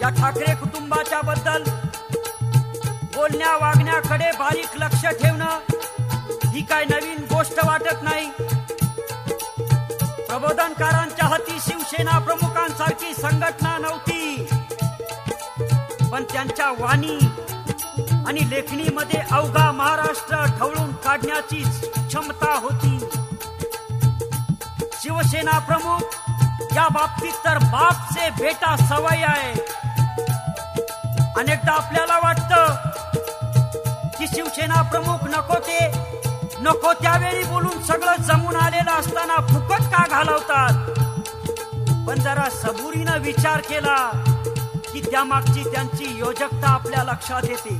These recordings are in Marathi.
या ठाकरे कुटुंबाच्या बद्दल बोलण्या वागण्याकडे बारीक लक्ष ठेवणं ही काय नवीन गोष्ट वाटत नाही. प्रबोधनकारांच्या हाती शिवसेना प्रमुखांसारखी संघटना नव्हती, पण त्यांच्या वाणी आणि लेखणीमध्ये अवघा महाराष्ट्र ढवळून काढण्याची क्षमता होती. शिवसेना प्रमुख या बाबतीत तर बाप से बेटा सवय आहे. अनेकदा आपल्याला वाटतं की शिवसेना प्रमुख नको त्यावेळी बोलून सगळं जमून आलेलं असताना फुकट का घालवतात. पण जरा सबुरीनं विचार केला की त्यामागची त्यांची योजकता आपल्या लक्षात येते.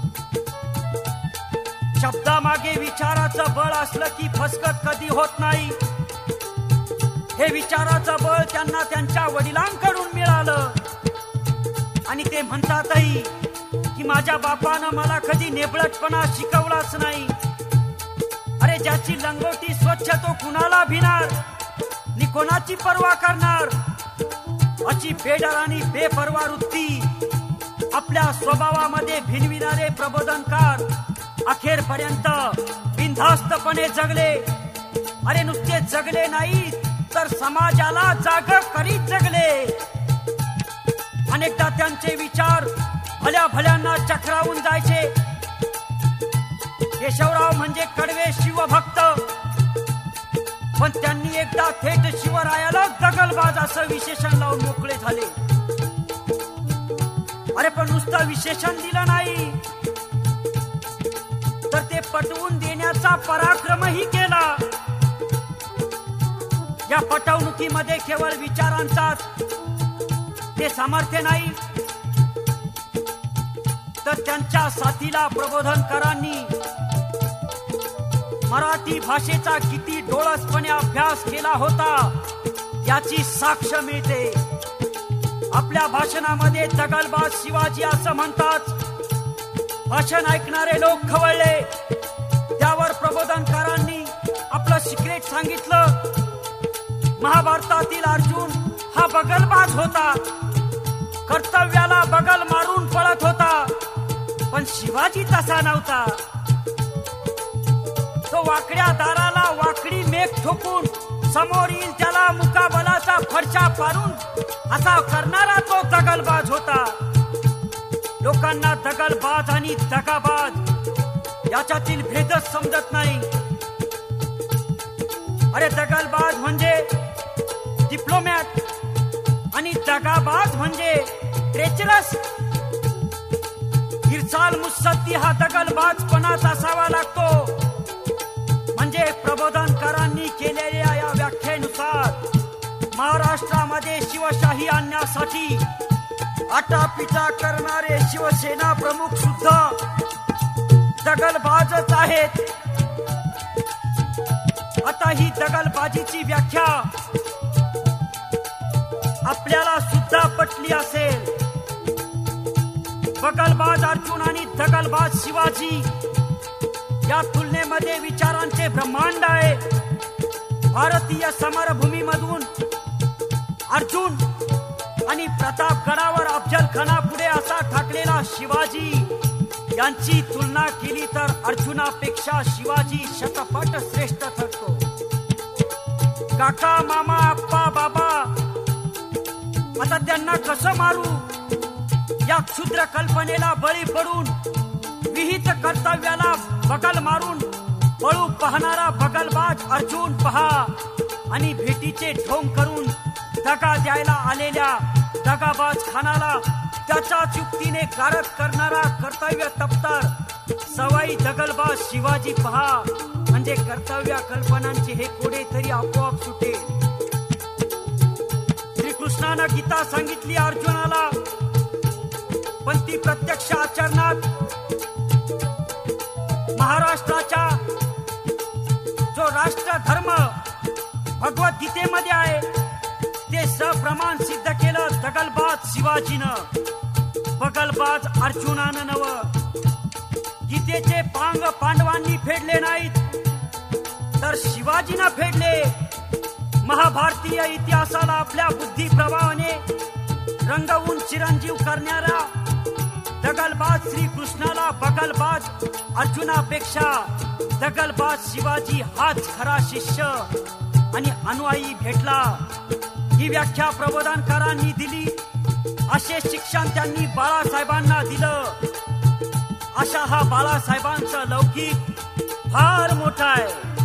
शब्दामागे विचाराचं बळ असलं की फसकत कधी होत नाही. हे विचाराचं बळ त्यांना त्यांच्या वडिलांकडून मिळालं आणि ते म्हणतातही की माझ्या बापानं मला कधी नेबळटपणा शिकवलाच नाही. अरे ज्याची लंगोटी स्वच्छ तो कुणाला भिणार नि कोणाची पर्वा करणार. अशी बेडर आणि बेपर्वा वृत्ती आपल्या स्वभावामध्ये भिनविणारे प्रबोधनकार अखेरपर्यंत बिनधास्तपणे जगले. अरे नुसते जगले नाही तर समाजाला जाग करीत जगले. अनेकदा त्यांचे विचार भल्या भल्यांना चक्रावून जायचे. केशवराव म्हणजे कडवे शिवभक्त, पण त्यांनी एकदा थेट शिवरायाला दगलबाज असं विशेषण लावून मोकळे झाले. अरे पण नुसतं विशेषण दिलं नाही तर ते पटवून देण्याचा पराक्रमही केला. या पटवणुकीमध्ये केवळ विचारांचाच ते सामर्थ्य नाही, तर त्यांच्या साथीला प्रबोधनकारांनी मराठी भाषेचा किती डोळसपणे अभ्यास केला होता याची साक्ष मिळते. आपल्या भाषणामध्ये दगलबाज शिवाजी असं म्हणतात. भाषण ऐकणारे लोक खवळले. त्यावर प्रबोधनकारांनी आपलं सिक्रेट सांगितलं. महाभारतातील अर्जुन हा बगलबाज होता, कर्तव्याला बगल मारून पळत होता, पण शिवाजी तसा नव्हता. तो वाकड्या दाराला वाकडी मेघ ठोकून समोर येईल त्याला मुकाबलाचा फडशा पारून असा करणारा तो दगलबाज होता. लोकांना दगलबाज आणि दगाबाज याच्यातील भेदच समजत नाही. अरे दगलबाज म्हणजे डिप्लोमॅट आणि दगाबाज म्हणजे ट्रेचरस. इरसाल मुत्सद्दी हा दगलबाजपणाच असावा लागतो. म्हणजे प्रबोधनकारांनी केलेल्या या व्याख्येनुसार महाराष्ट्रामध्ये शिवशाही आणण्यासाठी आटापिटा करणारे शिवसेना प्रमुख सुद्धा दगलबाजच आहेत. आता ही दगलबाजीची व्याख्या आपल्याला सुद्धा पटली असेल. बगलबाज अर्जुन आणि दगलबाज शिवाजी या तुलनेमध्ये विचारांचे ब्रह्मांड आहे. भारतीय समरभूमीमधून अर्जुन आणि प्रतापगडावर अफजल खाना पुढे असा ठाकलेला शिवाजी यांची तुलना केली तर अर्जुनापेक्षा शिवाजी शतपट श्रेष्ठ ठरतो. काका मामा आप्पा बाबा आता त्यांना कसं मारू या क्षुद्र कल्पनेला बळी पडून विहित कर्तव्याला बगल मारून पळू पाहणारा बगलबाज अर्जुन पहा आणि भेटीचे ढोंग करून दगा द्यायला आलेल्या दगाबाज खानाला त्याच्याच युक्तीने गारद करणारा कर्तव्य तप्तर सवाई दगलबाज शिवाजी पहा. म्हणजे कर्तव्य कल्पनांचे हे कोडे तरी आपोआप सुटेल. श्रीकृष्णानं गीता सांगितली अर्जुनाला, पण ती प्रत्यक्ष आचरणात महाराष्ट्राच्या जो राष्ट्र धर्म भगवद्गीतेमध्ये आहे ते सप्रमाण सिद्ध केलं दगलबाज शिवाजीनं, बगलबाज अर्जुनानं नव. गीतेचे पांग पांडवांनी फेडले नाहीत तर शिवाजीनं फेडले. महाभारतीय इतिहासाला आपल्या बुद्धी प्रभावाने रंगवून चिरंजीव करणाऱ्या दगलबाज श्रीकृष्णाला बगलबाज अर्जुनापेक्षा दगलबाज शिवाजी हाच खरा शिष्य आणि अनुयायी भेटला. ही व्याख्या प्रबोधनकारांनी दिली. असे शिक्षण त्यांनी बाळासाहेबांना दिलं. अशा हा बाळासाहेबांचा लौकिक फार मोठा आहे.